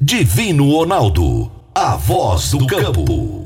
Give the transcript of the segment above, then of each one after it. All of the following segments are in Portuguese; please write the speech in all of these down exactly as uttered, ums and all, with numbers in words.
Divino Ronaldo, a voz do campo.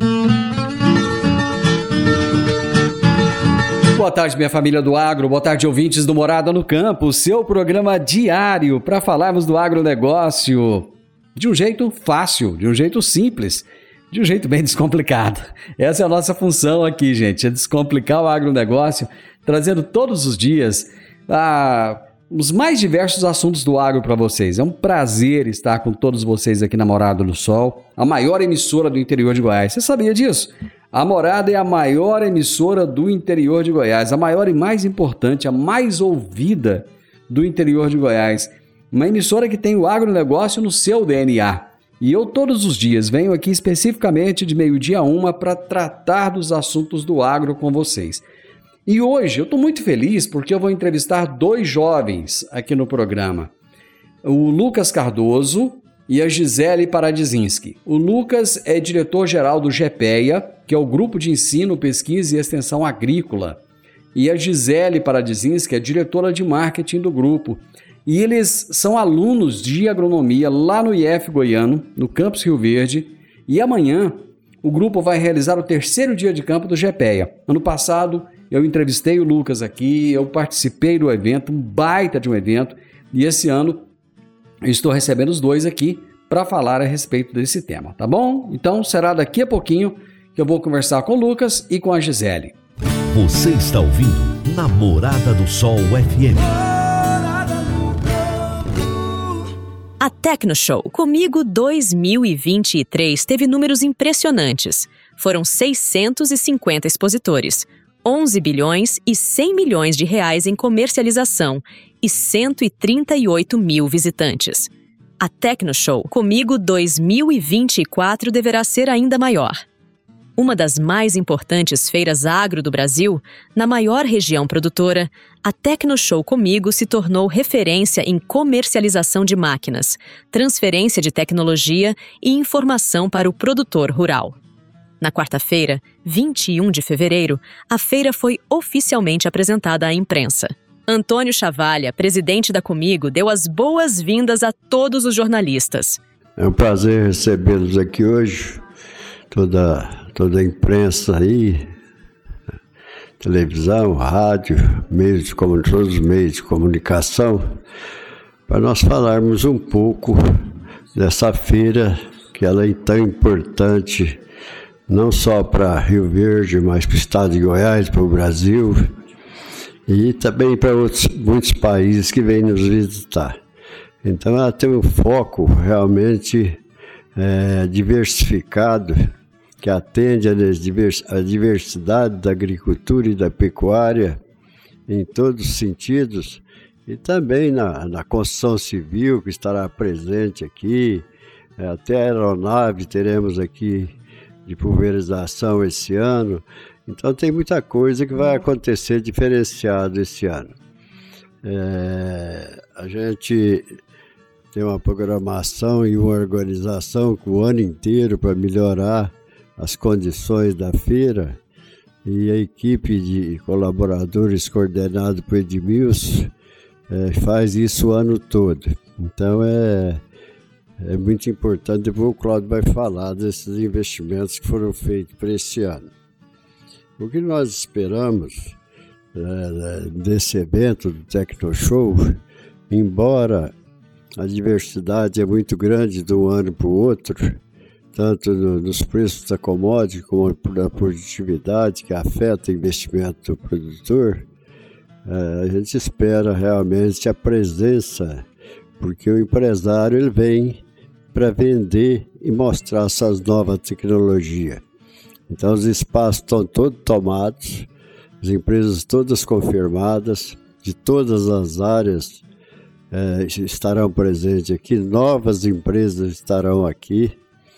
Boa tarde, minha família do agro, boa tarde, ouvintes do Morada no Campo, seu programa diário para falarmos do agronegócio de um jeito fácil, de um jeito simples, de um jeito bem descomplicado. Essa é a nossa função aqui, gente, é descomplicar o agronegócio, trazendo todos os dias ah, os mais diversos assuntos do agro para vocês. É um prazer estar com todos vocês aqui na Morada do Sol, a maior emissora do interior de Goiás. Você sabia disso? A Morada é a maior emissora do interior de Goiás, a maior e mais importante, a mais ouvida do interior de Goiás. Uma emissora que tem o agronegócio no seu D N A. E eu todos os dias venho aqui especificamente de meio-dia a uma para tratar dos assuntos do agro com vocês. E hoje eu estou muito feliz porque eu vou entrevistar dois jovens aqui no programa. O Lucas Cardoso e a Gisele Paradzinski. O Lucas é diretor-geral do GEPEA, que é o Grupo de Ensino, Pesquisa e Extensão Agrícola. E a Gisele Paradzinski é diretora de marketing do grupo. E eles são alunos de agronomia lá no I F Goiano, no campus Rio Verde. E amanhã o grupo vai realizar o terceiro dia de campo do GEPEA. Ano passado eu entrevistei o Lucas aqui, eu participei do evento, um baita de um evento. E esse ano eu estou recebendo os dois aqui para falar a respeito desse tema, tá bom? Então será daqui a pouquinho que eu vou conversar com o Lucas e com a Gisele. Você está ouvindo Namorada do Sol F M. A Tecnoshow Comigo dois mil e vinte e três teve números impressionantes. Foram seiscentos e cinquenta expositores, onze bilhões e cem milhões de reais em comercialização e cento e trinta e oito mil visitantes. A Tecnoshow Comigo dois mil e vinte e quatro deverá ser ainda maior. Uma das mais importantes feiras agro do Brasil, na maior região produtora, a Tecnoshow Comigo se tornou referência em comercialização de máquinas, transferência de tecnologia e informação para o produtor rural. Na quarta-feira, vinte e um de fevereiro, a feira foi oficialmente apresentada à imprensa. Antônio Chavalha, presidente da Comigo, deu as boas-vindas a todos os jornalistas. É um prazer recebê-los aqui hoje, toda, toda a imprensa aí, televisão, rádio, meios de comunicação, todos os meios de comunicação, para nós falarmos um pouco dessa feira, que ela é tão importante, não só para Rio Verde, mas para o estado de Goiás, para o Brasil, e também para outros, muitos países que vêm nos visitar. Então ela tem um foco realmente é, diversificado, que atende a diversidade da agricultura e da pecuária em todos os sentidos, e também na, na construção civil, que estará presente aqui, até a aeronave teremos aqui de pulverização esse ano. Então tem muita coisa que vai acontecer diferenciado esse ano. É, a gente tem uma programação e uma organização com o ano inteiro para melhorar as condições da feira, e a equipe de colaboradores coordenada por Edmilson é, faz isso o ano todo. Então é, é muito importante. Depois o Cláudio vai falar desses investimentos que foram feitos para esse ano. O que nós esperamos é, desse evento do Tecnoshow, embora a diversidade é muito grande de um ano para o outro, tanto no, nos preços da commodity como na produtividade, que afeta o investimento do produtor, é, a gente espera realmente a presença, porque o empresário ele vem para vender e mostrar essas novas tecnologias. Então os espaços estão todos tomados, as empresas todas confirmadas, de todas as áreas é, estarão presentes aqui, novas empresas estarão aqui,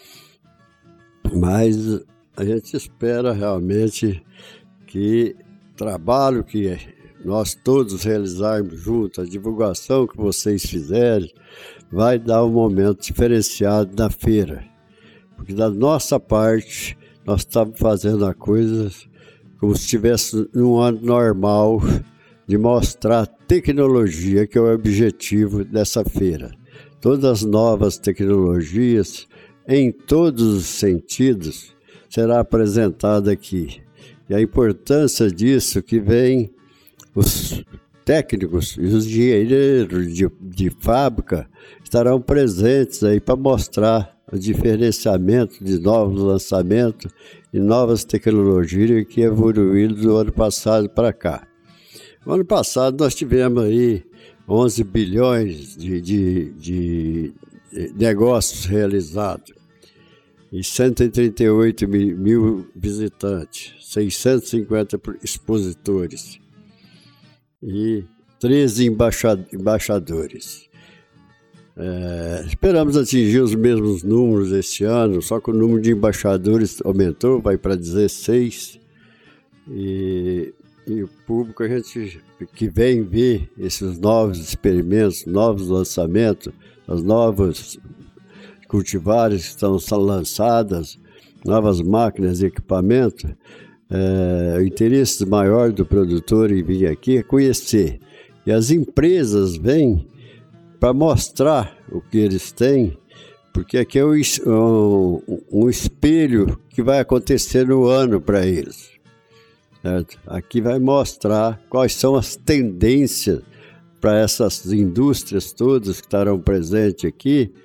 mas a gente espera realmente que o trabalho que nós todos realizarmos junto, a divulgação que vocês fizerem, vai dar um momento diferenciado na feira. Porque da nossa parte, nós estamos fazendo a coisa como se estivesse num ano normal, de mostrar a tecnologia, que é o objetivo dessa feira. todas as novas tecnologias, em todos os sentidos, será apresentada aqui. E a importância disso que vem os técnicos e os engenheiros de, de fábrica estarão presentes aí para mostrar o diferenciamento de novos lançamentos e novas tecnologias que evoluíram do ano passado para cá. No ano passado nós tivemos aí onze bilhões de, de, de negócios realizados e cento e trinta e oito mil, mil visitantes, seiscentos e cinquenta expositores e treze embaixadores. É, esperamos atingir os mesmos números este ano, só que o número de embaixadores aumentou, vai para dezesseis, e, e o público a gente, que vem ver esses novos experimentos, novos lançamentos, as novas cultivares que estão sendo lançadas, novas máquinas e equipamentos. É, o interesse maior do produtor em vir aqui é conhecer. E as empresas vêm para mostrar o que eles têm, porque aqui é um, um, um espelho que vai acontecer no ano para eles. Certo? Aqui vai mostrar quais são as tendências para essas indústrias todas que estarão presentes aqui,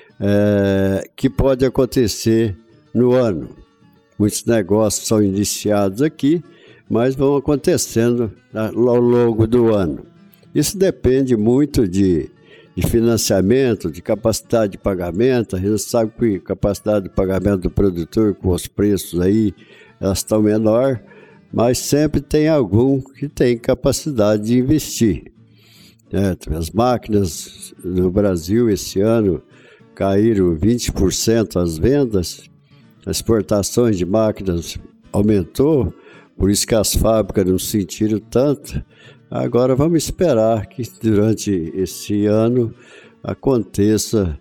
é, que pode acontecer no ano. Muitos negócios são iniciados aqui, mas vão acontecendo ao longo do ano. Isso depende muito de, de financiamento, de capacidade de pagamento. A gente sabe que a capacidade de pagamento do produtor, com os preços aí, elas estão menor, mas sempre tem algum que tem capacidade de investir. Certo? As máquinas no Brasil esse ano caíram vinte por cento as vendas, as exportações de máquinas aumentou, por isso que as fábricas não sentiram tanto. Agora vamos esperar que durante esse ano aconteça.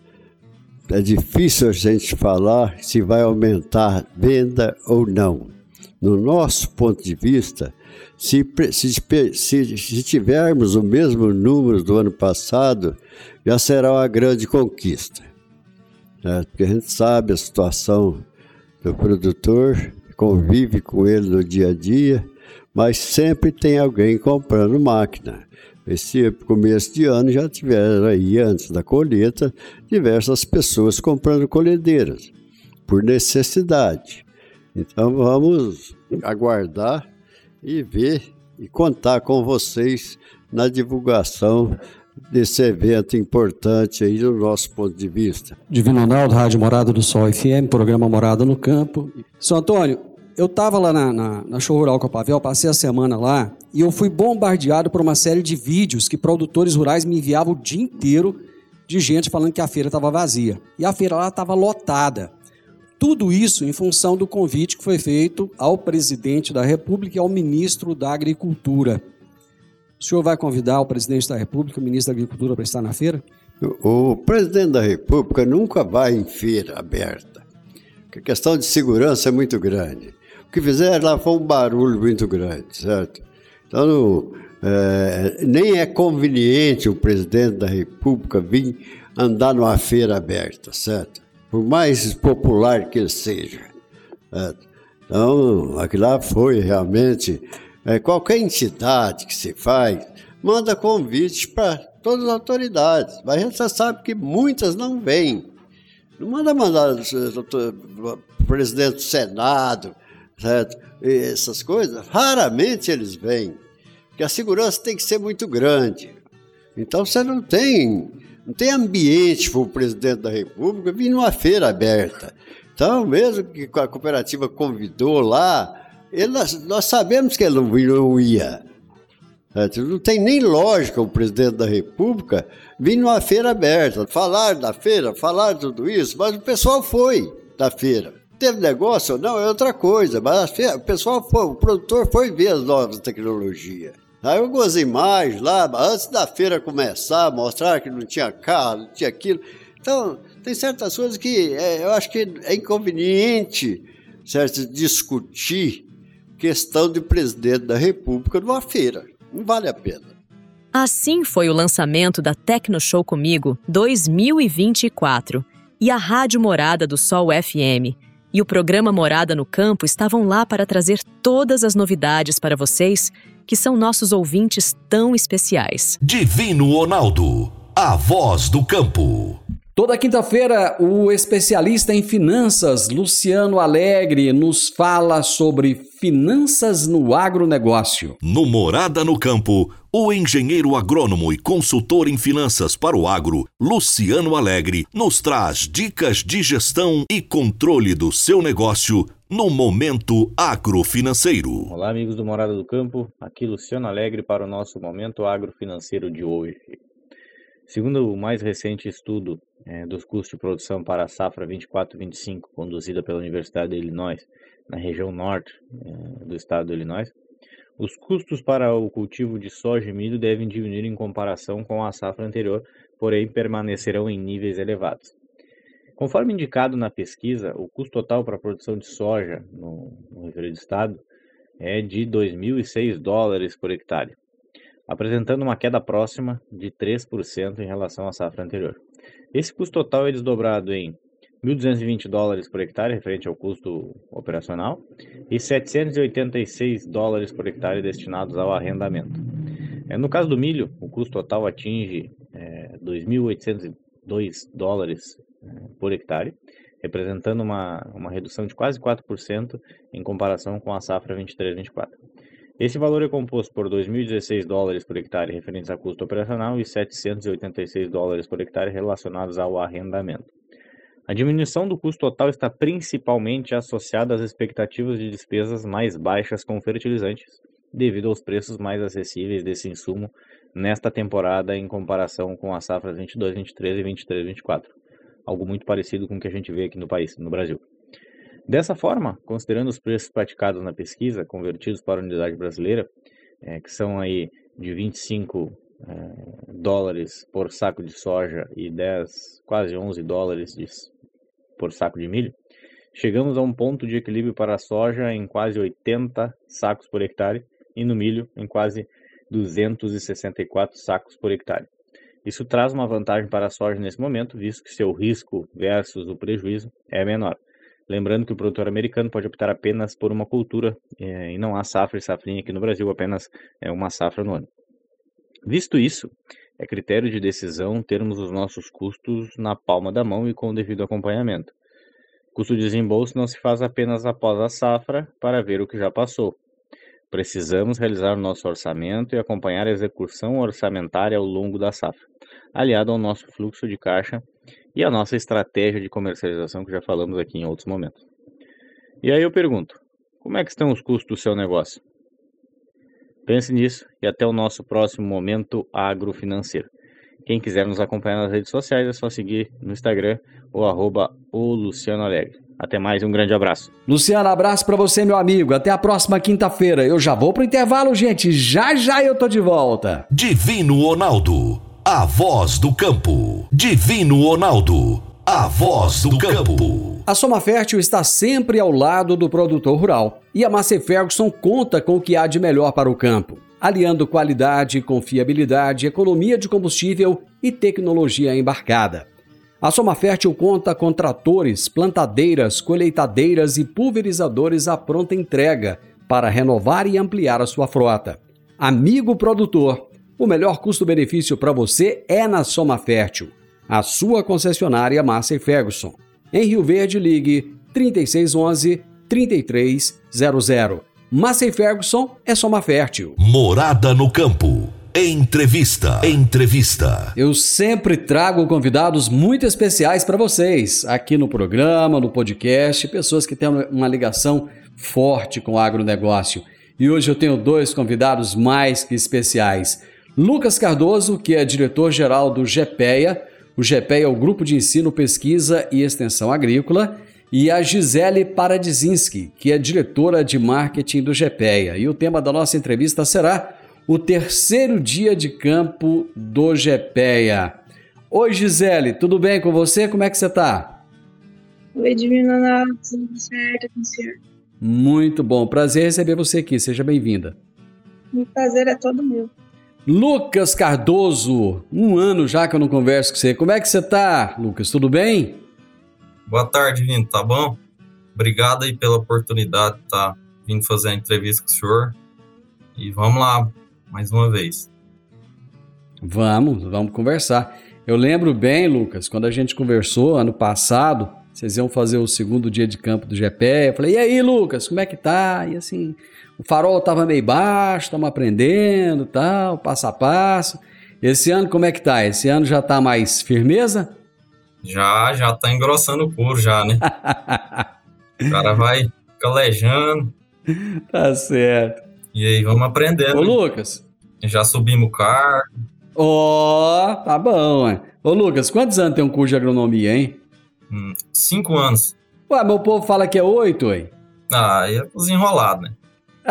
É difícil a gente falar se vai aumentar a venda ou não. No nosso ponto de vista, se, se, se, se tivermos o mesmo número do ano passado, já será uma grande conquista. Né? Porque a gente sabe a situação do produtor, convive com ele no dia a dia, mas sempre tem alguém comprando máquina. Esse começo de ano já tiveram aí, antes da colheita, diversas pessoas comprando colhedeiras, por necessidade. Então vamos aguardar e ver e contar com vocês na divulgação desse evento importante aí do nosso ponto de vista. Divino Ronaldo, Rádio Morada do Sol F M, programa Morada no Campo. São Antônio, eu estava lá na, na, na Show Rural Copavel, passei a semana lá e eu fui bombardeado por uma série de vídeos que produtores rurais me enviavam o dia inteiro de gente falando que a feira estava vazia. E a feira lá estava lotada. Tudo isso em função do convite que foi feito ao presidente da República e ao ministro da Agricultura. O senhor vai convidar o presidente da República, o ministro da Agricultura, para estar na feira? O, o presidente da República nunca vai em feira aberta, porque a questão de segurança é muito grande. O que fizeram lá foi um barulho muito grande, certo? Então, não, é, nem é conveniente o presidente da República vir andar numa feira aberta, certo? Por mais popular que ele seja. Certo? Então, aquilo lá foi realmente... É, qualquer entidade que se faz, manda convite para todas as autoridades, mas a gente sabe que muitas não vêm. Não manda mandar o presidente do Senado, certo? E essas coisas, raramente eles vêm, porque a segurança tem que ser muito grande. Então você não tem, não tem ambiente para o presidente da República vir numa feira aberta. Então, mesmo que a cooperativa convidou lá, Ele, nós sabemos que ele não, não ia. Não tem nem lógica o presidente da República vir numa feira aberta. Falar da feira, falar tudo isso, mas o pessoal foi da feira. Teve negócio ou não, é outra coisa, mas a feira, o pessoal foi, o produtor foi ver as novas tecnologias. Aí algumas imagens lá, antes da feira começar, mostrar que não tinha carro, não tinha aquilo. Então, tem certas coisas que é, eu acho que é inconveniente, certo, discutir questão de presidente da República numa feira. Não vale a pena. Assim foi o lançamento da Tecnoshow Comigo dois mil e vinte e quatro. E a Rádio Morada do Sol F M e o programa Morada no Campo estavam lá para trazer todas as novidades para vocês, que são nossos ouvintes tão especiais. Divino Ronaldo, a voz do campo. Toda quinta-feira, o especialista em finanças, Luciano Alegre, nos fala sobre finanças no agronegócio. No Morada no Campo, o engenheiro agrônomo e consultor em finanças para o agro, Luciano Alegre, nos traz dicas de gestão e controle do seu negócio no Momento Agrofinanceiro. Olá, amigos do Morada do Campo, aqui Luciano Alegre para o nosso Momento Agrofinanceiro de hoje. Segundo o mais recente estudo é, dos custos de produção para a safra vinte e quatro vinte e cinco, conduzida pela Universidade de Illinois, na região norte é, do estado do Illinois, os custos para o cultivo de soja e milho devem diminuir em comparação com a safra anterior, porém permanecerão em níveis elevados. Conforme indicado na pesquisa, o custo total para a produção de soja no, no referido estado é de dois mil e seis dólares por hectare, apresentando uma queda próxima de três por cento em relação à safra anterior. Esse custo total é desdobrado em mil duzentos e vinte dólares por hectare, referente ao custo operacional, e setecentos e oitenta e seis dólares por hectare destinados ao arrendamento. No caso do milho, o custo total atinge é, dois mil oitocentos e dois dólares é, por hectare, representando uma, uma redução de quase quatro por cento em comparação com a safra vinte e três vinte e quatro. Esse valor é composto por dois mil e dezesseis dólares por hectare referentes a custo operacional e setecentos e oitenta e seis dólares por hectare relacionados ao arrendamento. A diminuição do custo total está principalmente associada às expectativas de despesas mais baixas com fertilizantes, devido aos preços mais acessíveis desse insumo nesta temporada em comparação com as safras vinte e dois vinte e três e vinte e três vinte e quatro, algo muito parecido com o que a gente vê aqui no país, no Brasil. Dessa forma, considerando os preços praticados na pesquisa, convertidos para a unidade brasileira, é, que são aí de vinte e cinco é, dólares por saco de soja e dez, quase onze dólares de, por saco de milho, chegamos a um ponto de equilíbrio para a soja em quase oitenta sacos por hectare e no milho em quase duzentos e sessenta e quatro sacos por hectare. Isso traz uma vantagem para a soja nesse momento, visto que seu risco versus o prejuízo é menor. Lembrando que o produtor americano pode optar apenas por uma cultura é, e não há safra e safrinha aqui no Brasil, apenas é, uma safra no ano. Visto isso, é critério de decisão termos os nossos custos na palma da mão e com o devido acompanhamento. Custo de desembolso não se faz apenas após a safra para ver o que já passou. Precisamos realizar o nosso orçamento e acompanhar a execução orçamentária ao longo da safra, aliado ao nosso fluxo de caixa e a nossa estratégia de comercialização, que já falamos aqui em outros momentos. E aí eu pergunto, como é que estão os custos do seu negócio? Pense nisso e até o nosso próximo Momento Agrofinanceiro. Quem quiser nos acompanhar nas redes sociais é só seguir no Instagram ou arroba o Luciano Alegre. Até mais, um grande abraço. Luciano, abraço pra você, meu amigo. Até a próxima quinta-feira. Eu já vou pro intervalo, gente. Já, já eu tô de volta. Divino Ronaldo, a voz do campo. Divino Ronaldo, a voz do campo. A Soma Fértil está sempre ao lado do produtor rural. E a Massey Ferguson conta com o que há de melhor para o campo, aliando qualidade, confiabilidade, economia de combustível e tecnologia embarcada. A Soma Fértil conta com tratores, plantadeiras, colheitadeiras e pulverizadores à pronta entrega para renovar e ampliar a sua frota. Amigo produtor, o melhor custo-benefício para você é na Soma Fértil, a sua concessionária Massey Ferguson. Em Rio Verde, ligue trinta e seis onze, trinta e três zero zero. Massey Ferguson é Soma Fértil. Morada no Campo. Entrevista. Entrevista. Eu sempre trago convidados muito especiais para vocês, aqui no programa, no podcast, pessoas que têm uma ligação forte com o agronegócio. E hoje eu tenho dois convidados mais que especiais. Lucas Cardoso, que é diretor-geral do GEPEA. O GEPEA é o Grupo de Ensino, Pesquisa e Extensão Agrícola. E a Gisele Paradzinski, que é diretora de marketing do GEPEA. E o tema da nossa entrevista será o terceiro dia de campo do GEPEA. Oi, Gisele, tudo bem com você? Como é que você está? Oi, Divino Ronaldo, tudo certo com o senhor? Muito bom, prazer receber você aqui, seja bem-vinda. O prazer é todo meu. Lucas Cardoso, um ano já que eu não converso com você. Como é que você tá, Lucas? Tudo bem? Boa tarde, Vino. Tá bom? Obrigado aí pela oportunidade de estar vindo fazer a entrevista com o senhor. E vamos lá, mais uma vez. Vamos, vamos conversar. Eu lembro bem, Lucas, quando a gente conversou ano passado, vocês iam fazer o segundo dia de campo do G P E. Eu falei, e aí, Lucas, como é que tá? E assim, o farol tava meio baixo, estamos aprendendo, tal, passo a passo. Esse ano como é que tá? Esse ano já tá mais firmeza? Já, já tá engrossando o couro já, né? O cara vai calejando. Tá certo. E aí, vamos aprendendo. Ô, Lucas. Já subimos o cargo. Ó, oh, tá bom, hein? Ô, Lucas, quantos anos tem um curso de agronomia, hein? Hum, cinco anos. Ué, meu povo fala que é oito, hein? Ah, é desenrolado, né?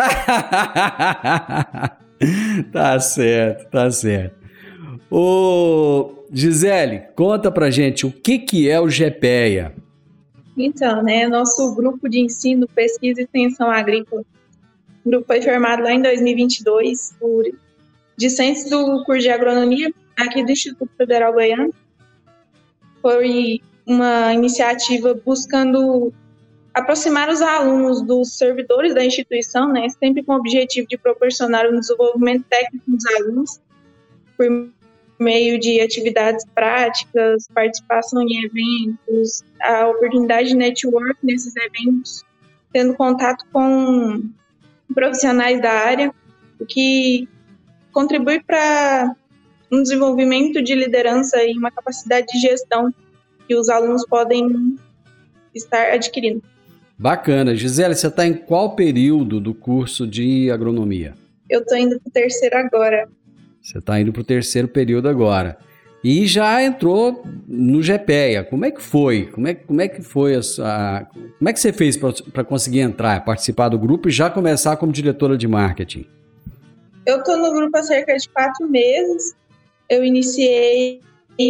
Tá certo, tá certo. Ô, Gisele, conta pra gente o que, que é o GPEA. Então, né, nosso grupo de ensino, pesquisa e extensão agrícola. O grupo foi formado lá em dois mil e vinte e dois por discentes do curso de agronomia aqui do Instituto Federal Goiano. Foi uma iniciativa buscando aproximar os alunos dos servidores da instituição, né, sempre com o objetivo de proporcionar um desenvolvimento técnico dos alunos por meio de atividades práticas, participação em eventos, a oportunidade de network nesses eventos, tendo contato com profissionais da área, o que contribui para um desenvolvimento de liderança e uma capacidade de gestão que os alunos podem estar adquirindo. Bacana. Gisele, você está em qual período do curso de agronomia? Eu estou indo para o terceiro agora. Você está indo para o terceiro período agora. E já entrou no GPEA. Como é que foi? Como é, como é que foi a, a, como é que você fez para conseguir entrar, participar do grupo e já começar como diretora de marketing? Eu estou no grupo há cerca de quatro meses. Eu iniciei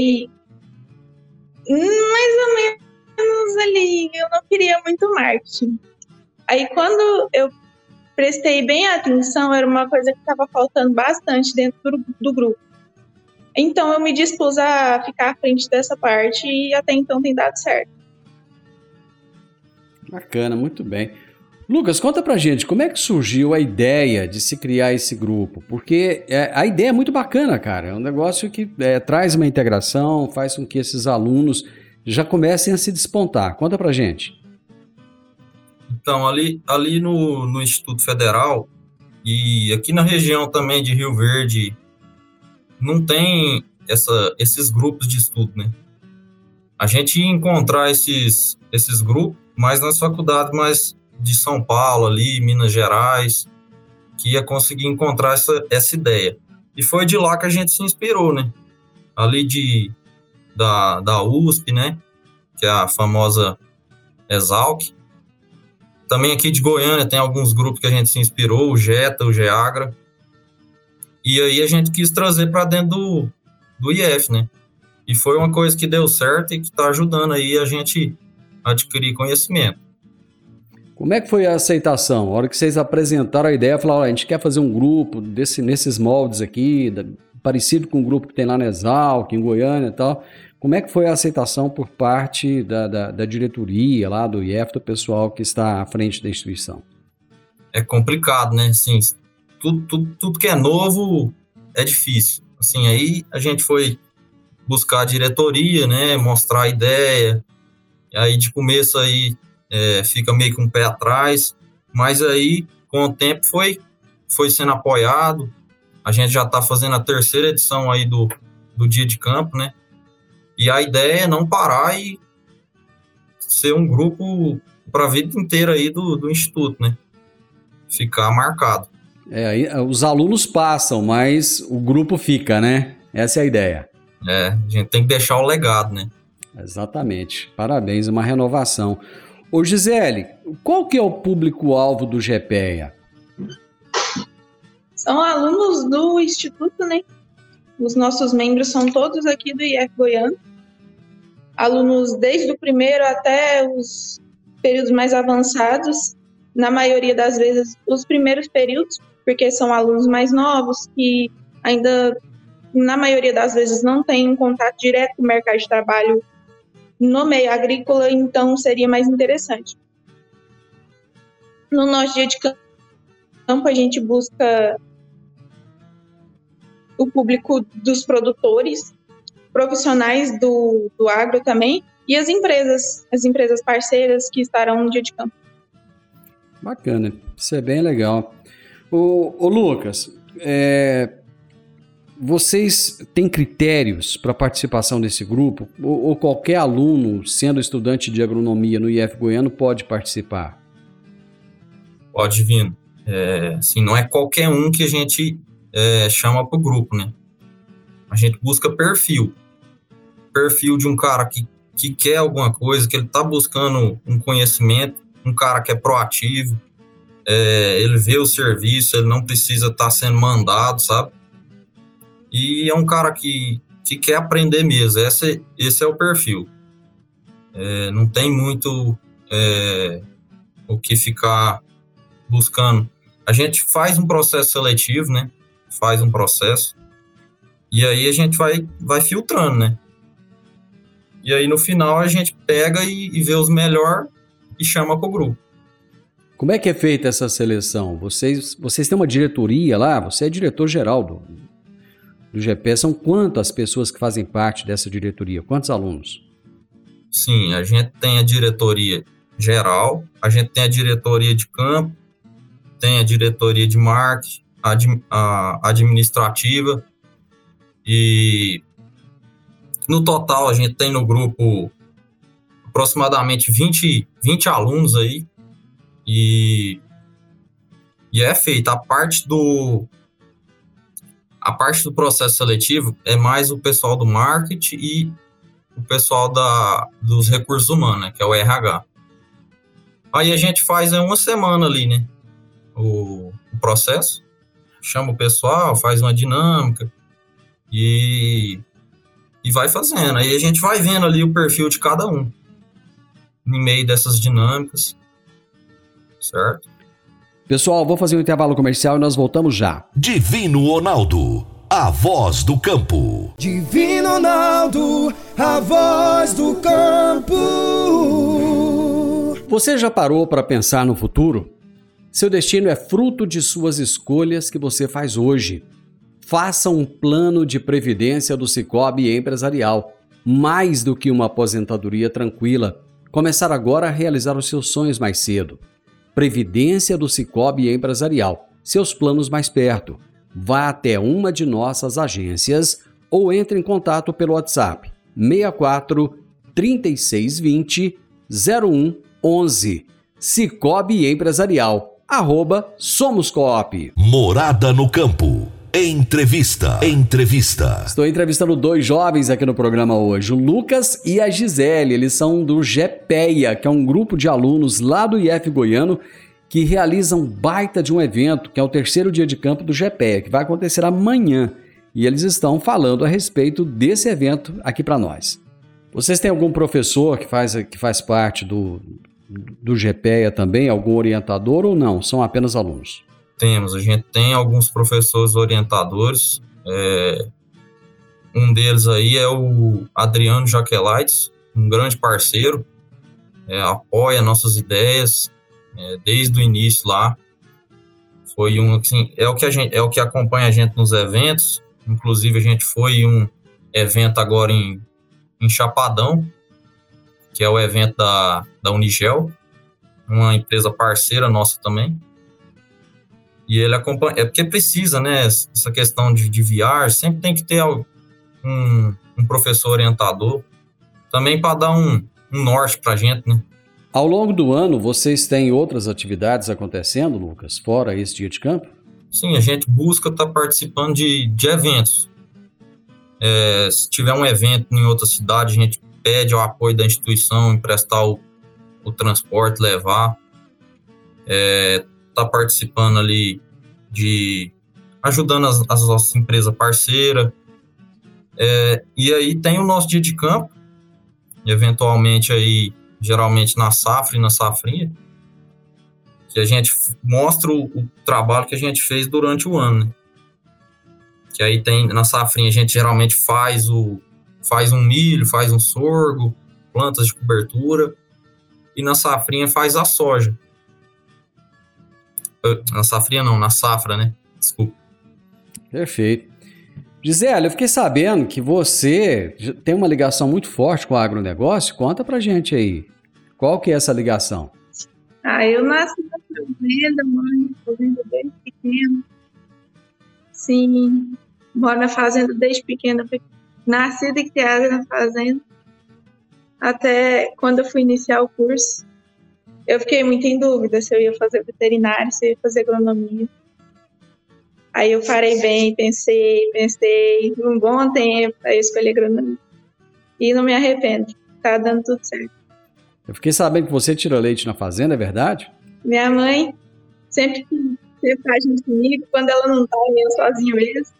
mais ou menos ali. Eu não queria muito marketing. Aí quando eu prestei bem atenção, era uma coisa que estava faltando bastante dentro do, do grupo. Então, eu me dispus a ficar à frente dessa parte e até então tem dado certo. Bacana, muito bem. Lucas, conta pra gente, como é que surgiu a ideia de se criar esse grupo? Porque é, a ideia é muito bacana, cara. É um negócio que é, traz uma integração, faz com que esses alunos já comecem a se despontar. Conta pra gente. Então, ali, ali no, no Instituto Federal e aqui na região também de Rio Verde, não tem essa, esses grupos de estudo, né? A gente ia encontrar esses, esses grupos mais nas faculdades mais de São Paulo, ali, Minas Gerais, que ia conseguir encontrar essa, essa ideia. E foi de lá que a gente se inspirou, né? Ali de, da, da U S P, né? Que é a famosa Exalc. Também aqui de Goiânia tem alguns grupos que a gente se inspirou, o Jeta, o Geagra. E aí a gente quis trazer para dentro do, do I F, né? E foi uma coisa que deu certo e que está ajudando aí a gente a adquirir conhecimento. Como é que foi a aceitação? A hora que vocês apresentaram a ideia, falaram, a gente quer fazer um grupo desse, nesses moldes aqui, da, parecido com o grupo que tem lá na Exalc, em Goiânia e tal. Como é que foi a aceitação por parte da, da, da diretoria lá do I F, do pessoal que está à frente da instituição? É complicado, né? Assim, tudo, tudo, tudo que é novo é difícil. Assim, aí a gente foi buscar a diretoria, né? Mostrar a ideia. E aí, de começo, aí é, fica meio com um pé atrás. Mas aí, com o tempo, foi, foi sendo apoiado. A gente já está fazendo a terceira edição aí do, do Dia de Campo, né? E a ideia é não parar e ser um grupo para a vida inteira aí do, do Instituto, né? Ficar marcado. É, os alunos passam, mas o grupo fica, né? Essa é a ideia. É, a gente tem que deixar o legado, né? Exatamente. Parabéns, uma renovação. Ô Gisele, qual que é o público-alvo do GPEA? São alunos do Instituto, né? Os nossos membros são todos aqui do I F Goiano. Alunos desde o primeiro até os períodos mais avançados. Na maioria das vezes, os primeiros períodos, porque são alunos mais novos que ainda, na maioria das vezes, não tem um contato direto com o mercado de trabalho no meio agrícola, então seria mais interessante. No nosso dia de campo, a gente busca o público dos produtores, profissionais do, do agro também, e as empresas, as empresas parceiras que estarão no dia de campo. Bacana, isso é bem legal. Ô, ô Lucas, é, vocês têm critérios para participação desse grupo? Ou, ou qualquer aluno, sendo estudante de agronomia no I F Goiano, pode participar? Pode vir. É, assim, não é qualquer um que a gente é, chama para o grupo, né? A gente busca perfil. Perfil de um cara que, que quer alguma coisa, que ele está buscando um conhecimento, um cara que é proativo, é, ele vê o serviço, ele não precisa estar tá sendo mandado, sabe? E é um cara que, que quer aprender mesmo. Esse, esse é o perfil. É, não tem muito é, o que ficar buscando. A gente faz um processo seletivo, né? Faz um processo. E aí a gente vai, vai filtrando, né? E aí no final a gente pega e, e vê os melhores e chama para o grupo. Como é que é feita essa seleção? Vocês, vocês têm uma diretoria lá? Você é diretor-geral do, do G P E. São quantas pessoas que fazem parte dessa diretoria? Quantos alunos? Sim, a gente tem a diretoria geral, a gente tem a diretoria de campo, tem a diretoria de marketing, a, a administrativa, e no total a gente tem no grupo aproximadamente vinte, vinte alunos aí, e, e é feita a parte do a parte do processo seletivo é mais o pessoal do marketing e o pessoal da, dos recursos humanos, né, que é o R H. Aí a gente faz é uma semana ali, né, o, o processo, chama o pessoal, faz uma dinâmica e, e vai fazendo. Aí a gente vai vendo ali o perfil de cada um, no meio dessas dinâmicas, certo? Pessoal, vou fazer um intervalo comercial e nós voltamos já. Divino Ronaldo, a voz do campo. Divino Ronaldo, a voz do campo. Você já parou para pensar no futuro? Seu destino é fruto de suas escolhas que você faz hoje. Faça um plano de previdência do Sicoob Empresarial. Mais do que uma aposentadoria tranquila. Começar agora a realizar os seus sonhos mais cedo. Previdência do Sicoob Empresarial. Seus planos mais perto. Vá até uma de nossas agências ou entre em contato pelo WhatsApp seis quatro, três seis dois zero, zero um um um. Sicoob Empresarial. Arroba Somos Coop. Morada no Campo. Entrevista. Entrevista. Estou entrevistando dois jovens aqui no programa hoje, o Lucas e a Gisele. Eles são do G P E A, que é um grupo de alunos lá do I F Goiano que realizam baita de um evento, que é o terceiro dia de campo do G P E A, que vai acontecer amanhã. E eles estão falando a respeito desse evento aqui para nós. Vocês têm algum professor que faz, que faz parte do, do G P E A também? Algum orientador ou não? São apenas alunos? Temos, a gente tem alguns professores orientadores, é, um deles aí é o Adriano Jaquelites, um grande parceiro, é, apoia nossas ideias é, desde o início lá, foi um, assim, é o que a gente, é o que acompanha a gente nos eventos, inclusive a gente foi em um evento agora em, em Chapadão, que é o evento da, da Unigel, uma empresa parceira nossa também. E ele acompanha, é porque precisa, né, essa questão de, de viagem, sempre tem que ter um, um professor orientador, também para dar um, um norte para a gente, né. Ao longo do ano, vocês têm outras atividades acontecendo, Lucas, fora esse dia de campo? Sim, a gente busca estar tá participando de, de eventos. É, se tiver um evento em outra cidade, a gente pede o apoio da instituição, emprestar o, o transporte, levar. É, tá participando ali de ajudando as, as nossas empresas parceiras, é, e aí tem o nosso dia de campo, eventualmente aí, geralmente na safra e na safrinha, que a gente mostra o, o trabalho que a gente fez durante o ano, né? que aí tem, na safrinha a gente geralmente faz, o, faz um milho, faz um sorgo, plantas de cobertura, e na safrinha faz a soja. Na safrinha não, na safra, né? Desculpa. Perfeito. Gisele, eu fiquei sabendo que você tem uma ligação muito forte com o agronegócio. Conta pra gente aí. Qual que é essa ligação? Ah, eu nasci na fazenda, moro na fazenda desde pequena. Sim, moro na fazenda desde pequena. Fui nascida e criada na fazenda. Até quando eu fui iniciar o curso, eu fiquei muito em dúvida se eu ia fazer veterinário, se eu ia fazer agronomia. Aí eu parei bem, pensei, pensei, um bom tempo, aí eu escolhi agronomia. E não me arrependo, tá dando tudo certo. Eu fiquei sabendo que você tira leite na fazenda, é verdade? Minha mãe sempre sempre faz junto comigo, quando ela não tá, eu sozinho mesmo.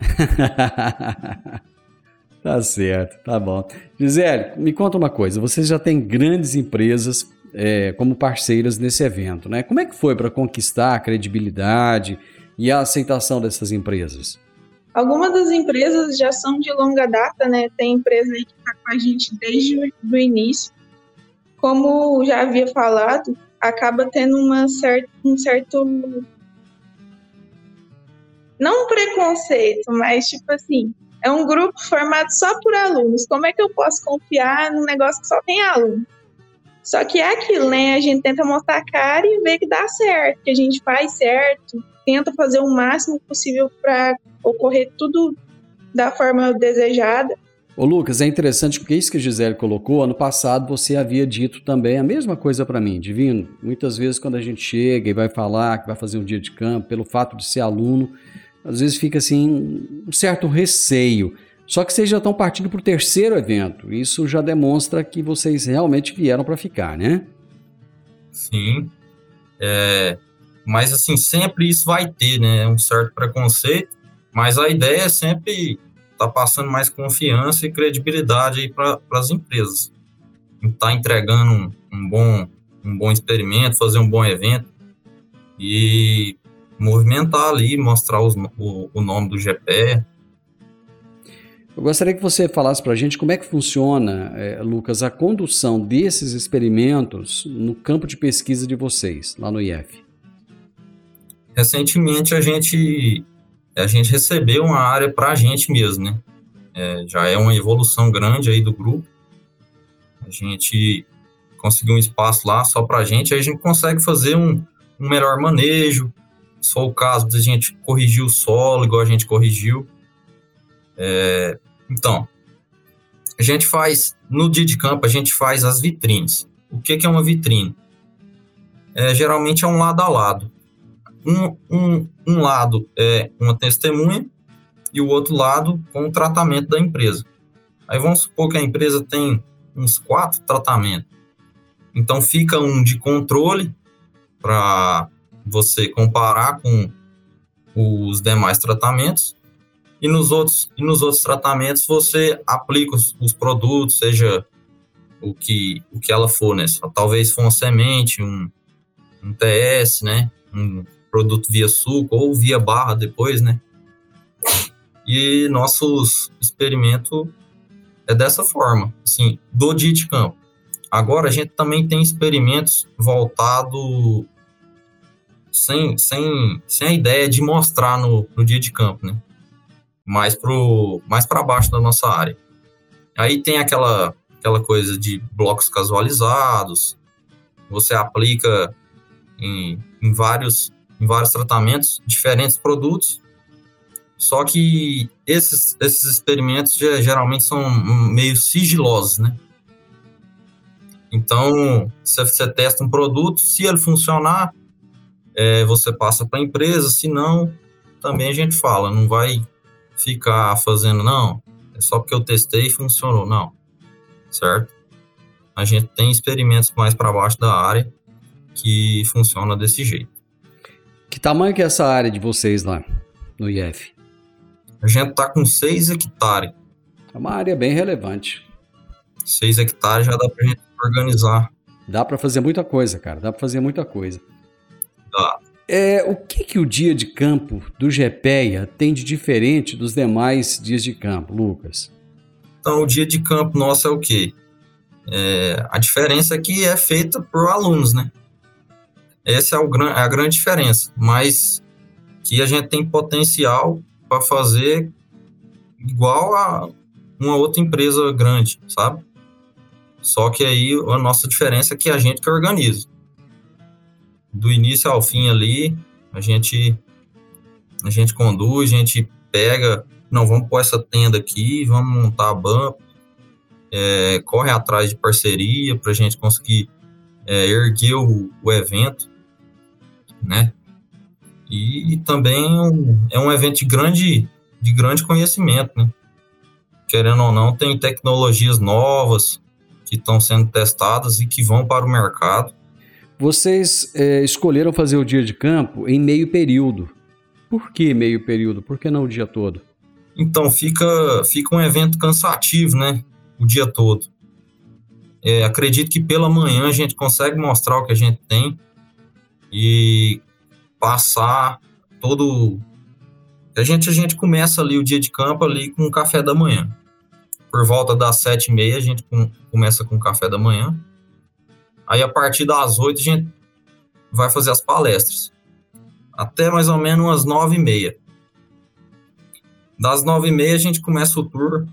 Tá certo, tá bom. Gisele, me conta uma coisa, você já tem grandes empresas é, como parceiras nesse evento, né? Como é que foi para conquistar a credibilidade e a aceitação dessas empresas? Algumas das empresas já são de longa data, né? Tem empresa aí que está com a gente desde o início. Como já havia falado, acaba tendo uma cer- um certo... não um preconceito, mas tipo assim, é um grupo formado só por alunos. Como é que eu posso confiar num negócio que só tem aluno? Só que é aquilo, né? A gente tenta mostrar a cara e ver que dá certo, que a gente faz certo, tenta fazer o máximo possível para ocorrer tudo da forma desejada. Ô Lucas, é interessante porque isso que a Gisele colocou, ano passado você havia dito também a mesma coisa para mim, Divino. Muitas vezes quando a gente chega e vai falar que vai fazer um dia de campo, pelo fato de ser aluno, às vezes fica assim um certo receio. Só que vocês já estão partindo para o terceiro evento, isso já demonstra que vocês realmente vieram para ficar, né? Sim, é... mas assim, sempre isso vai ter, né, um certo preconceito, mas a ideia é sempre estar tá passando mais confiança e credibilidade aí para as empresas. Estar tá entregando um, um, bom, um bom experimento, fazer um bom evento e movimentar ali, mostrar os, o, o nome do G P E. Eu gostaria que você falasse para a gente como é que funciona, é, Lucas, a condução desses experimentos no campo de pesquisa de vocês, lá no I F. Recentemente a gente, a gente recebeu uma área para a gente mesmo, né? É, já é uma evolução grande aí do grupo. A gente conseguiu um espaço lá só para a gente, aí a gente consegue fazer um, um melhor manejo. Se for o caso de a gente corrigir o solo, igual a gente corrigiu. É, então, a gente faz, no dia de campo, a gente faz as vitrines. O que, que é uma vitrine? É, geralmente é um lado a lado. Um, um, um lado é uma testemunha e o outro lado com o tratamento da empresa. Aí vamos supor que a empresa tem uns quatro tratamentos. Então fica um de controle para você comparar com os demais tratamentos. E nos outros, e nos outros tratamentos você aplica os, os produtos, seja o que, o que ela for, né? Talvez for uma semente, um, um T S, né? Um produto via suco ou via barra depois, né? E nossos experimentos é dessa forma, assim, do dia de campo. Agora a gente também tem experimentos voltados sem, sem, sem a ideia de mostrar no, no dia de campo, né? mais pro mais para baixo da nossa área. Aí tem aquela aquela coisa de blocos casualizados. Você aplica em, em vários em vários tratamentos diferentes produtos. Só que esses esses experimentos geralmente são meio sigilosos, né? Então, você, você testa um produto, se ele funcionar, é, você passa para a empresa, se não, também a gente fala, não vai ficar fazendo, não, é só porque eu testei e funcionou, não, certo? A gente tem experimentos mais para baixo da área que funciona desse jeito. Que tamanho que é essa área de vocês lá no I F? A gente está com seis hectares. É uma área bem relevante. seis hectares já dá para a gente organizar. Dá para fazer muita coisa, cara, dá para fazer muita coisa. Dá. é, o que, que o dia de campo do GEPEA tem de diferente dos demais dias de campo, Lucas? Então, o dia de campo nosso é o quê? É, a diferença é que é feita por alunos, né? Essa é, o, é a grande diferença, mas que a gente tem potencial para fazer igual a uma outra empresa grande, sabe? Só que aí a nossa diferença é que a gente que organiza. Do início ao fim ali, a gente, a gente conduz, a gente pega, não, vamos pôr essa tenda aqui, vamos montar a banca, é, corre atrás de parceria para a gente conseguir é, erguer o, o evento, né? E, e também é um evento de grande, de grande conhecimento, né? Querendo ou não, tem tecnologias novas que estão sendo testadas e que vão para o mercado. Vocês é, escolheram fazer o dia de campo em meio período. Por que meio período? Por que não o dia todo? Então, fica, fica um evento cansativo, né? O dia todo. É, acredito que pela manhã a gente consegue mostrar o que a gente tem e passar todo... A gente, a gente começa ali o dia de campo ali com o café da manhã. Por volta das sete e meia a gente com, começa com o café da manhã. Aí, a partir das oito, a gente vai fazer as palestras. Até mais ou menos umas nove e meia. Das nove e meia, a gente começa o tour.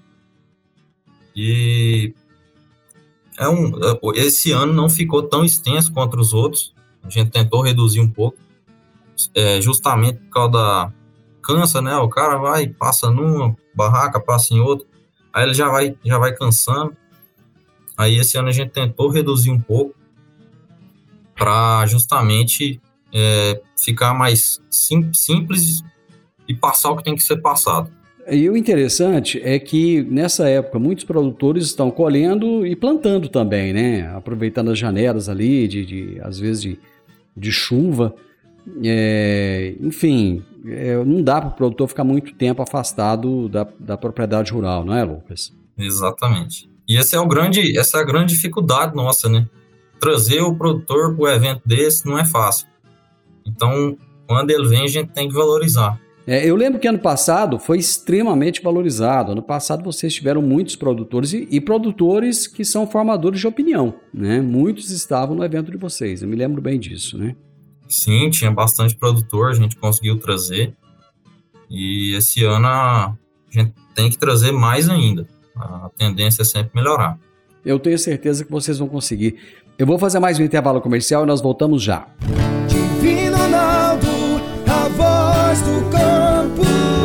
E é um, esse ano não ficou tão extenso quanto os outros. A gente tentou reduzir um pouco. É, justamente por causa da... Cansa, né? O cara vai, passa numa barraca, passa em outra. Aí ele já vai, já vai cansando. Aí, esse ano, a gente tentou reduzir um pouco para justamente é, ficar mais sim, simples e passar o que tem que ser passado. E o interessante é que, nessa época, muitos produtores estão colhendo e plantando também, né? Aproveitando as janelas ali, de, de, às vezes de, de chuva. É, enfim, é, não dá para o produtor ficar muito tempo afastado da, da propriedade rural, não é, Lucas? Exatamente. E esse é o grande, essa é a grande dificuldade nossa, né? Trazer o produtor para o evento desse não é fácil. Então, quando ele vem, a gente tem que valorizar. É, eu lembro que ano passado foi extremamente valorizado. Ano passado vocês tiveram muitos produtores e, e produtores que são formadores de opinião, né? Muitos estavam no evento de vocês, eu me lembro bem disso, né? Sim, tinha bastante produtor, a gente conseguiu trazer. E esse ano a gente tem que trazer mais ainda. A tendência é sempre melhorar. Eu tenho certeza que vocês vão conseguir. Eu vou fazer mais um intervalo comercial e nós voltamos já. Divino Ronaldo, a voz do campo.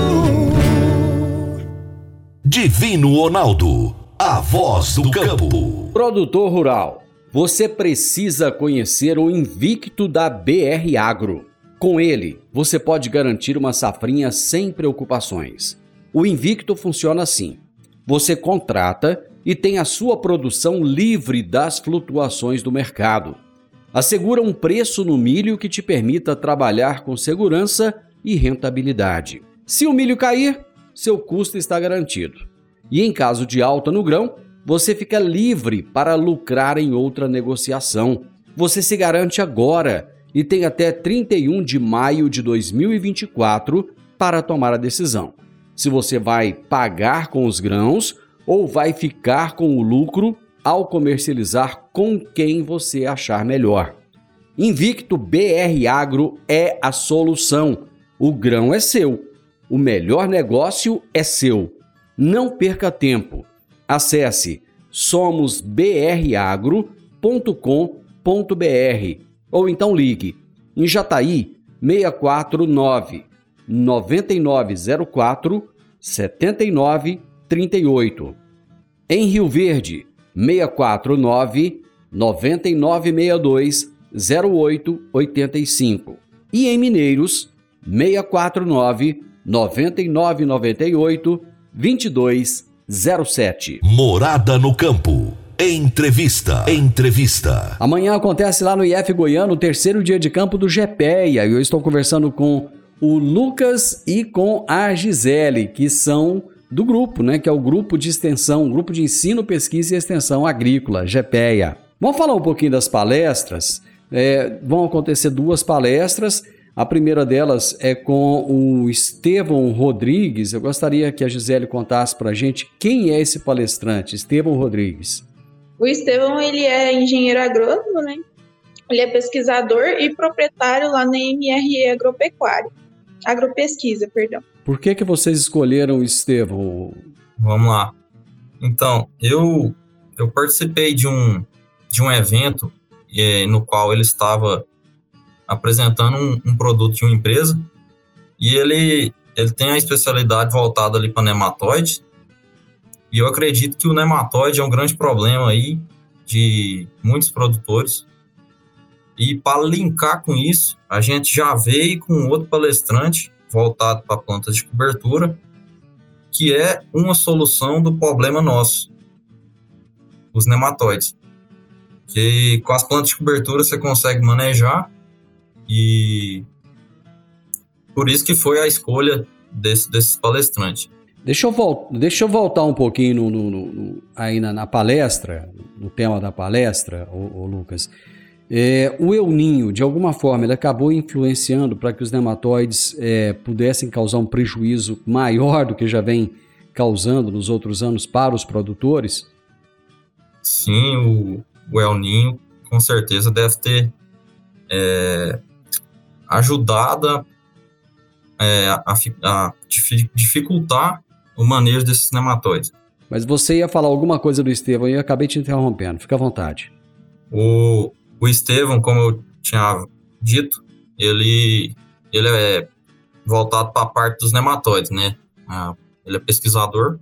Divino Ronaldo, a voz do campo. Produtor rural, você precisa conhecer o Invicto da B R Agro. Com ele, você pode garantir uma safrinha sem preocupações. O Invicto funciona assim. Você contrata e tem a sua produção livre das flutuações do mercado. Assegura um preço no milho que te permita trabalhar com segurança e rentabilidade. Se o milho cair, seu custo está garantido. E em caso de alta no grão, você fica livre para lucrar em outra negociação. Você se garante agora e tem até trinta e um de maio de dois mil e vinte e quatro para tomar a decisão. Se você vai pagar com os grãos ou vai ficar com o lucro ao comercializar com quem você achar melhor. Invicto B R Agro é a solução. O grão é seu. O melhor negócio é seu. Não perca tempo. Acesse somos b r agro ponto com ponto b r ou então ligue em Jataí seis quatro nove, nove nove zero quatro, sete nove três oito. Em Rio Verde, seis quatro nove, nove nove seis dois, zero oito oito cinco. E em Mineiros, seis quatro nove, nove nove nove oito, dois dois zero sete. Morada no Campo. Entrevista. Entrevista. Amanhã acontece lá no I F Goiânia o terceiro dia de campo do GEPEA. E eu estou conversando com o Lucas e com a Gisele, que são do grupo, né? Que é o grupo de extensão, grupo de ensino, pesquisa e extensão agrícola, GEPEA. Vamos falar um pouquinho das palestras. É, vão acontecer duas palestras. A primeira delas é com o Estevão Rodrigues. Eu gostaria que a Gisele contasse para a gente quem é esse palestrante, Estevão Rodrigues. O Estevão, ele é engenheiro agrônomo, né? Ele é pesquisador e proprietário lá na M R E Agropecuária. Agropesquisa, perdão. Por que que vocês escolheram o Estevão? Vamos lá. Então, eu, eu participei de um, de um evento é, no qual ele estava apresentando um, um produto de uma empresa e ele, ele tem a especialidade voltada ali para nematóide. E eu acredito que o nematóide é um grande problema aí de muitos produtores. E para linkar com isso, a gente já veio com outro palestrante voltado para plantas de cobertura, que é uma solução do problema nosso, os nematóides. Que com as plantas de cobertura você consegue manejar e por isso que foi a escolha desse, desses palestrantes. Deixa eu, vol- deixa eu voltar um pouquinho no, no, no, aí na, na palestra, no tema da palestra, ô, ô Lucas. É, o El Niño, de alguma forma, ele acabou influenciando para que os nematóides é, pudessem causar um prejuízo maior do que já vem causando nos outros anos para os produtores? Sim, o, o El Niño com certeza deve ter é, ajudado a, é, a, a dificultar o manejo desses nematóides. Mas você ia falar alguma coisa do Estevão e eu acabei te interrompendo. Fica à vontade. O, o Estevão, como eu tinha dito, ele, ele é voltado para a parte dos nematóides, né? Ele é pesquisador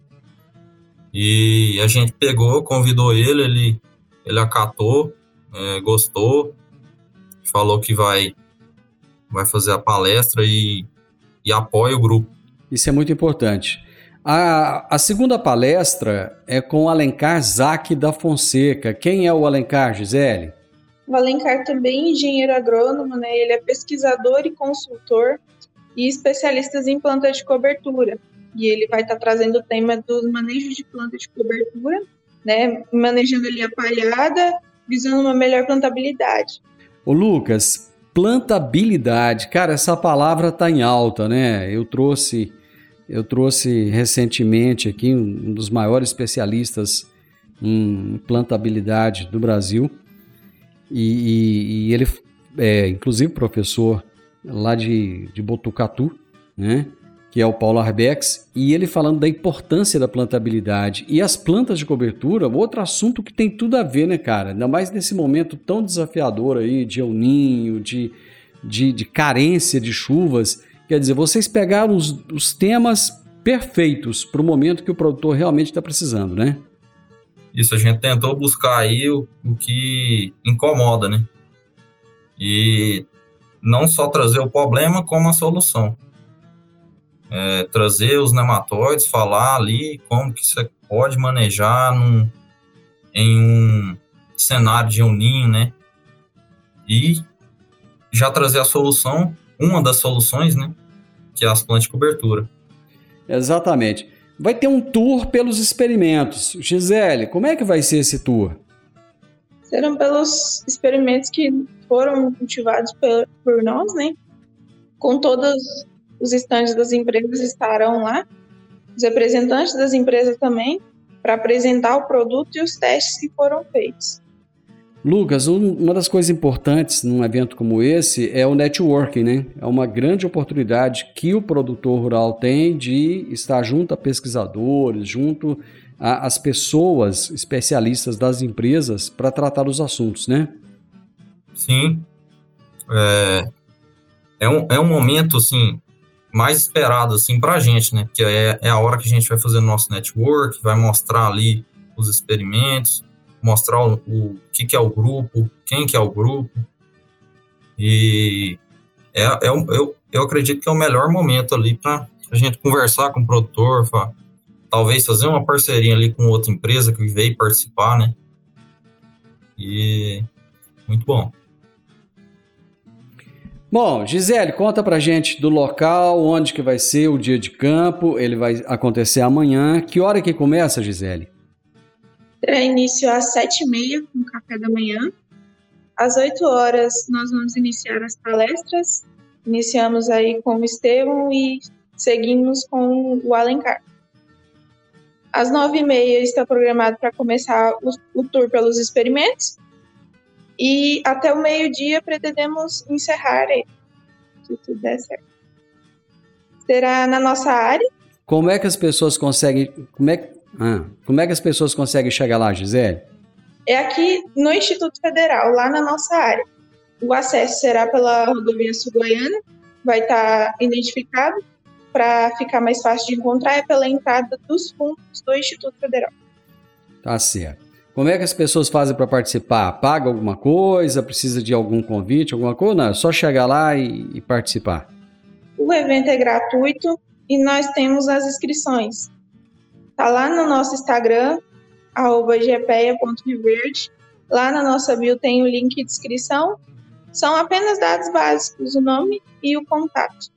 e a gente pegou, convidou ele, ele, ele acatou, é, gostou, falou que vai, vai fazer a palestra e, e apoia o grupo. Isso é muito importante. A, a segunda palestra é com o Alencar Zac da Fonseca. Quem é o Alencar, Gisele? O Alencar também é engenheiro agrônomo, né? Ele é pesquisador e consultor e especialista em planta de cobertura. E ele vai estar trazendo o tema dos manejos de planta de cobertura, né? Manejando ali a palhada, visando uma melhor plantabilidade. Ô Lucas, plantabilidade, cara, essa palavra está em alta, né? Eu trouxe... Eu trouxe recentemente aqui um dos maiores especialistas em plantabilidade do Brasil e, e, e ele é inclusive professor lá de, de Botucatu, né, que é o Paulo Arbex, e ele falando da importância da plantabilidade. E as plantas de cobertura, outro assunto que tem tudo a ver, né, cara? Ainda mais nesse momento tão desafiador aí de El Niño, de, de, de carência de chuvas. Quer dizer, vocês pegaram os, os temas perfeitos para o momento que o produtor realmente está precisando, né? Isso, a gente tentou buscar aí o, o que incomoda, né? E não só trazer o problema, como a solução. É, trazer os nematóides, falar ali como que você pode manejar num, em um cenário de El Niño, né? E já trazer a solução, uma das soluções, né? Que é as plantas de cobertura. Exatamente. Vai ter um tour pelos experimentos. Gisele, como é que vai ser esse tour? Serão pelos experimentos que foram cultivados por, por nós, né? Com todos os estandes das empresas estarão lá. Os representantes das empresas também, para apresentar o produto e os testes que foram feitos. Lucas, uma das coisas importantes num evento como esse é o networking, né? É uma grande oportunidade que o produtor rural tem de estar junto a pesquisadores, junto às pessoas especialistas das empresas para tratar os assuntos, né? Sim. É, é, um, é um momento, assim, mais esperado, assim, para a gente, né? Porque é, é a hora que a gente vai fazer o nosso network, vai mostrar ali os experimentos, mostrar o, o que, que é o grupo, quem que é o grupo. E é, é, eu, eu acredito que é o melhor momento ali para a gente conversar com o produtor, pra, talvez fazer uma parceria ali com outra empresa que veio participar, né? E muito bom. Bom, Gisele, conta pra gente do local, onde que vai ser o dia de campo. Ele vai acontecer amanhã. Que hora que começa, Gisele? Terá início às sete e meia, com o café da manhã. Às oito horas, nós vamos iniciar as palestras. Iniciamos aí com o Estevão e seguimos com o Alencar. Às nove e meia está programado para começar o, o tour pelos experimentos. E até o meio-dia pretendemos encerrar ele, se tudo der certo. Será na nossa área. Como é que as pessoas conseguem... Como é, ah, como é que as pessoas conseguem chegar lá, Gisele? É aqui no Instituto Federal, lá na nossa área. O acesso será pela rodovia sul-goiana, vai estar identificado. Para ficar mais fácil de encontrar, é pela entrada dos fundos do Instituto Federal. Tá certo. Como é que as pessoas fazem para participar? Paga alguma coisa? Precisa de algum convite, alguma coisa? Não, é só chegar lá e, e participar. O evento é gratuito e nós temos as inscrições. Está lá no nosso Instagram, arroba gpeia ponto rioverde. Lá na nossa bio tem o link de inscrição. São apenas dados básicos, o nome e o contato.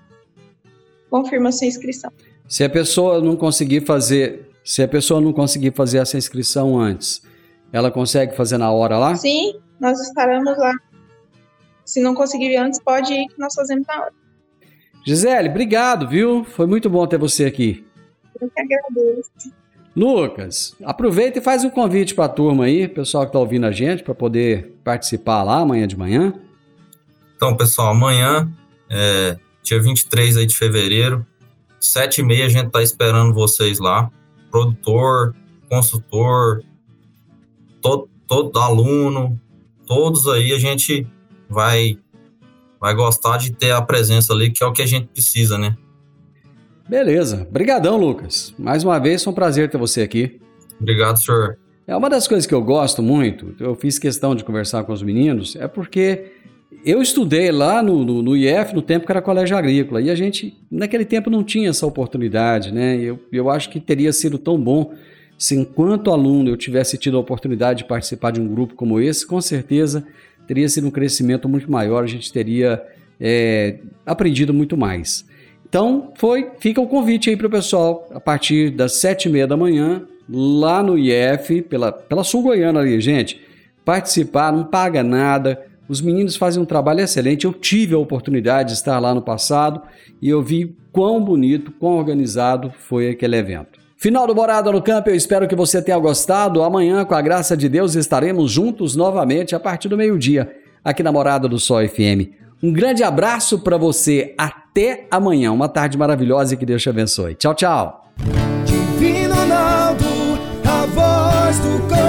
Confirma sua inscrição. Se a pessoa não conseguir fazer, se a pessoa não conseguir fazer essa inscrição antes, ela consegue fazer na hora lá? Sim, nós estaremos lá. Se não conseguir antes, pode ir que nós fazemos na hora. Gisele, obrigado, viu? Foi muito bom ter você aqui. Eu que agradeço. Lucas, aproveita e faz um convite para a turma aí, pessoal que está ouvindo a gente, para poder participar lá amanhã de manhã. Então, pessoal, amanhã é dia vinte e três aí de fevereiro, sete e meia a gente está esperando vocês lá. Produtor, consultor, todo, todo aluno, todos aí a gente vai, vai gostar de ter a presença ali, que é o que a gente precisa, né? Beleza. Brigadão, Lucas. Mais uma vez, foi um prazer ter você aqui. Obrigado, senhor. É uma das coisas que eu gosto muito, eu fiz questão de conversar com os meninos, é porque eu estudei lá no, no, no I F, no tempo que era colégio agrícola, e a gente, naquele tempo, não tinha essa oportunidade, né? Eu, eu acho que teria sido tão bom se, enquanto aluno, eu tivesse tido a oportunidade de participar de um grupo como esse, com certeza teria sido um crescimento muito maior, a gente teria é, aprendido muito mais. Então, foi, fica o convite aí para o pessoal, a partir das sete e meia da manhã, lá no I F, pela, pela Sul-Goiana ali, gente, participar, não paga nada. Os meninos fazem um trabalho excelente. Eu tive a oportunidade de estar lá no passado e eu vi quão bonito, quão organizado foi aquele evento. Final do Morada no Campo, eu espero que você tenha gostado. Amanhã, com a graça de Deus, estaremos juntos novamente a partir do meio-dia, aqui na Morada do Sol F M. Um grande abraço para você. Até amanhã. Uma tarde maravilhosa e que Deus te abençoe. Tchau, tchau. Divino Ronaldo, a voz do